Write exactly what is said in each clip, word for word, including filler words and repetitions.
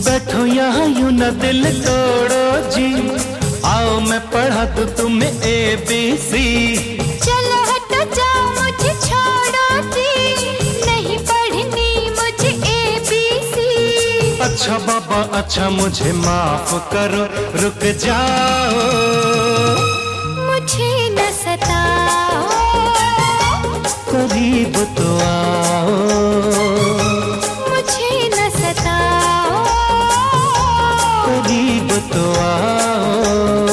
बैठो यहाँ यूं न दिल तोड़ो जी, आओ मैं पढ़ा दूं तुम्हें ए बी सी। चलो हटो जाओ मुझे छोड़ो जी, नहीं पढ़नी मुझे ए बी सी। अच्छा बाबा अच्छा मुझे माफ करो, रुक जाओ मुझे न सताओ, करीब तो आओ मुझे न सताओ, करीब तो आओ।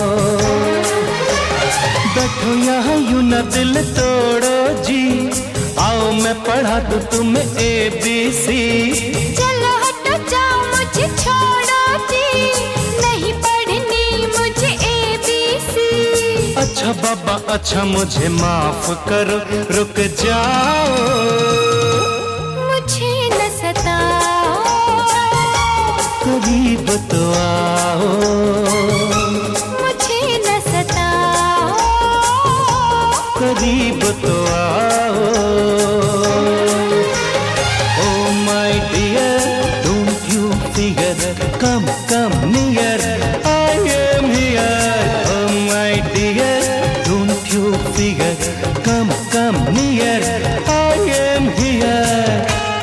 बैठो यहाँ यूं न दिल तोड़ो जी, आओ मैं पढ़ा दूं तुम्हें ए बी सी। चलो हटो जाओ मुझे छोड़ो जी, नहीं पढ़नी मुझे ए बी सी। अच्छा बाबा अच्छा मुझे माफ करो, रुक जाओ मुझे न सताओ, करीब तो आओ, मुझे न सताओ, करीब तो आओ। Oh my dear, don't you fear, come come near, I am here. Oh my dear, don't you fear, come come near, I am here.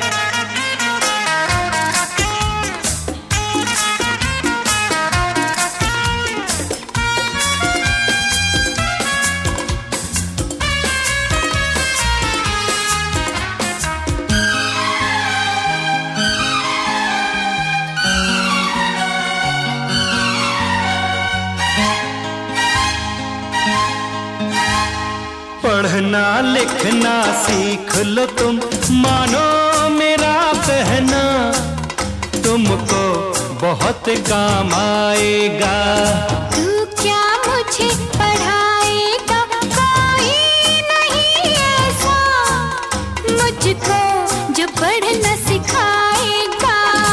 पढ़ना लिखना सीख लो तुम, मानो मेरा कहना तुमको बहुत काम आएगा। तू क्या मुझे पढ़ाएगा, कोई नहीं ऐसा मुझको जो पढ़ना सिखाएगा।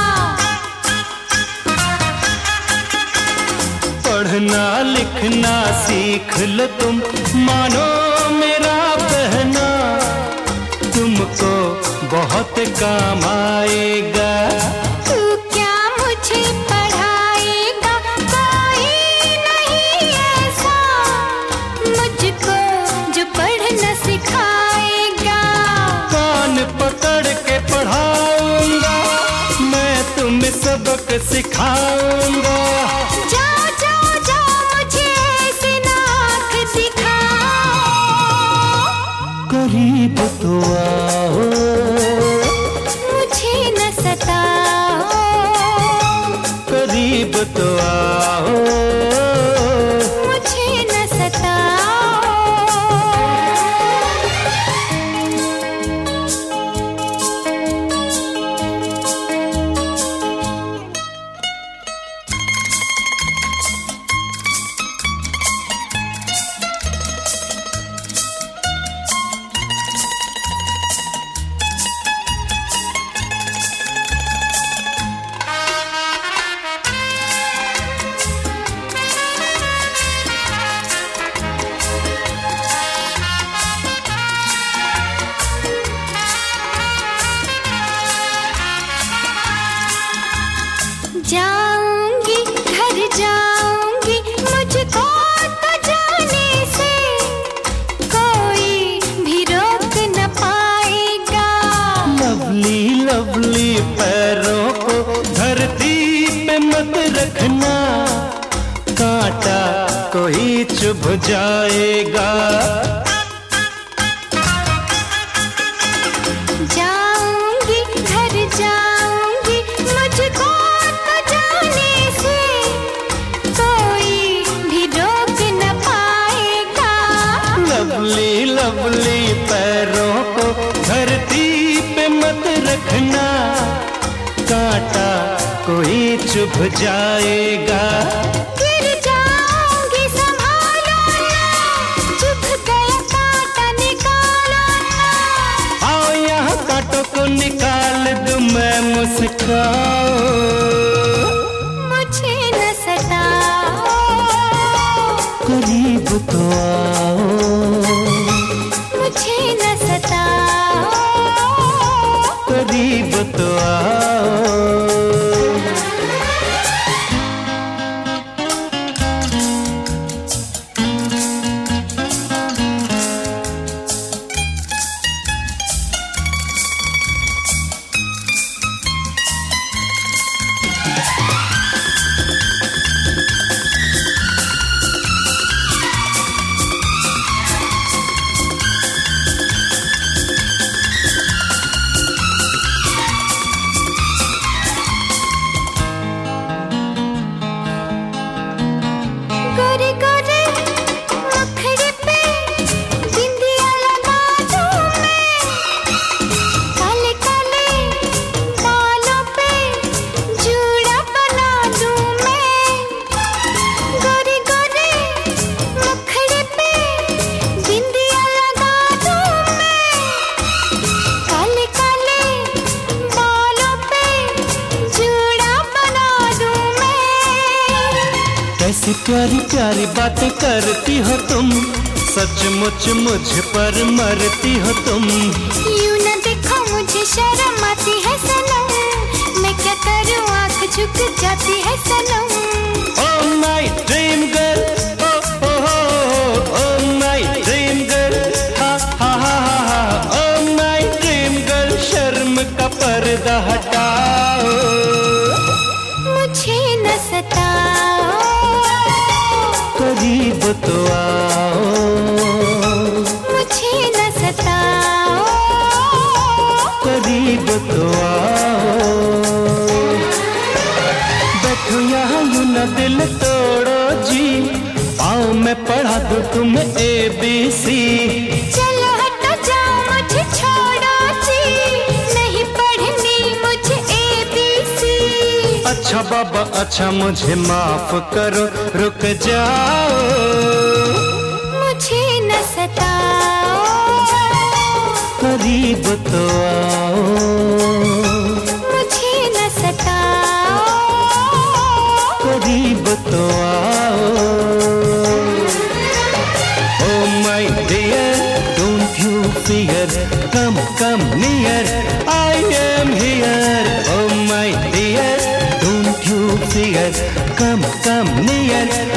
पढ़ना लिखना सीख लो तुम, मानो मेरा कहना तुमको बहुत काम आएगा। तू क्या मुझे पढ़ाएगा, कोई नहीं ऐसा मुझको जो पढ़ना सिखाएगा। कान पकड़ के पढ़ाऊंगा, मैं तुम्हें सबक सिखाऊंगा। जाओ जाओ जाओ मुझे ऐसे नाक दिखाओ, करीब तो आओ, मुझे न सताओ, करीब तो आओ, मुझे न सताओ। जाऊंगी घर जाऊंगी, मुझको तो जाने से कोई भी रोक न पाएगा। लवली लवली पैरों को धरती पे मत रखना, कांटा कोई चुभ जाएगा। जाऊंगी घर जाऊंगी, मुझको तो जाने से कोई भी रोक न पाएगा। लवली लवली पैरों को धरती पे मत रखना, कांटा कोई चुभ जाएगा। गिर जाऊंगी संभालो ना, चुभ गया कांटा निकालो ना। आओ यहाँ कांटों को निकाल दूं मैं, मुस्काओ मुझे न सताओ, करीब तो आओ, मुझे न सताओ, करीब तो आओ। कैसी प्यारी प्यारी बातें करती हो तुम, सचमुच मुझ पर मरती हो तुम। यूं न देखो मुझे शर्म आती है सनम, मैं क्या करूं आंख झुक जाती है सनम। Oh my dream girl, oh oh oh, oh my dream girl, ha ha ha ha, oh my dream girl, शर्म का पर्दा हटाओ, मुझे न सताओ, करीब तो आओ, मुझे न सताओ, करीब तो आओ। बैठो यहाँ यूं न दिल तोड़ो जी, आओ मैं पढ़ा दूं तुम्हें ए बी सी। चलो हटो जाओ मुझे छोड़ो जी, नहीं पढ़नी मुझे ए बी सी। अच्छा बाबा अच्छा मुझे माफ करो, रुक जाओ, मुझे न सताओ, करीब तो आओ, मुझे न सताओ, करीब तो आओ। Oh my dear, don't you fear, come come near, I am here. Oh my dear, don't you fear, come come near,